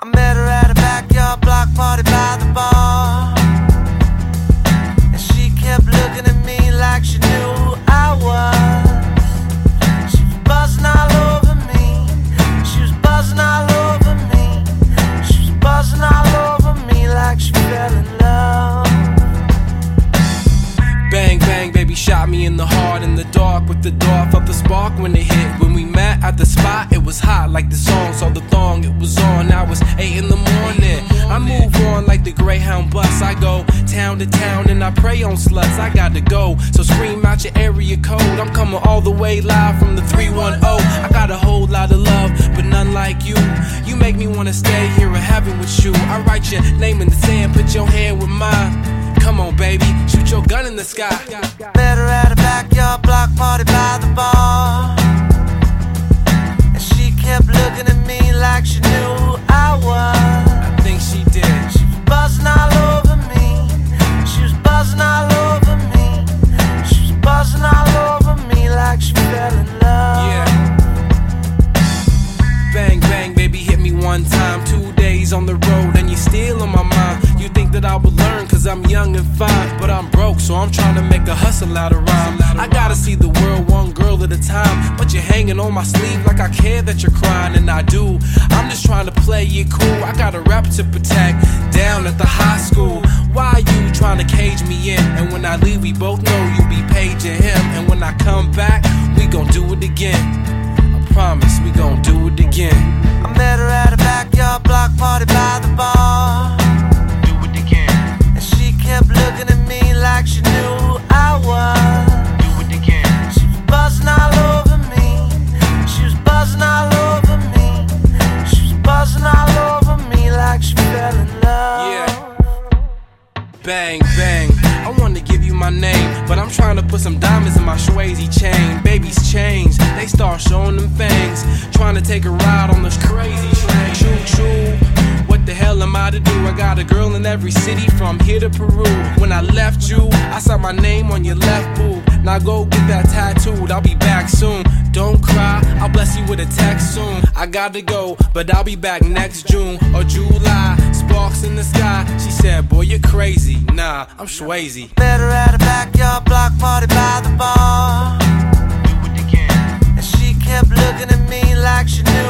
I met her at a backyard block party by the bar, and she kept looking at me like she knew who I was. She was buzzing all over me. She was buzzing all over me. She was buzzing all over me like she fell in love. Bang, bang, baby shot me in the heart in the dark with the door. Felt the spark when it hit. When we met at the spot, it was hot like the song. Saw the thong, it was on. Now it's 8 in the morning. I move on like the Greyhound bus. I go town to town and I prey on sluts. I got to go, so scream out your area code. I'm coming all the way live from the 310. I got a whole lot of love, but none like you. You make me wanna stay here in heaven with you. I write your name in the sand, put your hand with mine. Come on, baby, shoot your gun in the sky. Met her at a backyard block party by the bar, and she kept looking at me like she knew who I was. I think she did. She was buzzing all over me. She was buzzing all over me. She was buzzing all over me like she fell in love. Yeah. Bang, bang, baby, hit me one time. 2 days on the road and you're still on my mind. You think that I would learn cause I'm young and fine, but I'm broke, so I'm trying to make a hustle out of rhyme. I gotta see the world one girl at a time, but you're hanging on my sleeve like I care that you're crying, and I do. I'm just trying to play it cool. I got a rep to protect down at the high school. Why you trying to cage me in? And when I leave, we both know you be paging him. And when I come back, we gon' do it again. I promise we gon' do it again. I met her at a backyard block party by the bar. Do it again. And she kept looking at me like she knew who I was. Do it again. She was buzzing all over me. She was buzzing all over me. She was buzzing all over me like she fell in love. Yeah. Bang, bang, I wanna give you my name, but I'm trying to put some diamonds in my Swayze chain. Babies change, they start showing them fangs. Trying to take a ride on this crazy train. Choo choo, what the hell am I to do? I got a girl in every city from here to Peru. When I left you, I saw my name on your left boob. Now go get that tattooed, I'll be back soon. Don't cry, I'll bless you with a text soon. I gotta go, but I'll be back next June or July. Sparks in the sky, she said, boy, you're crazy. Nah, I'm Swayze. Met her at a backyard block party by the bar, Do it again. and she kept looking at me like she knew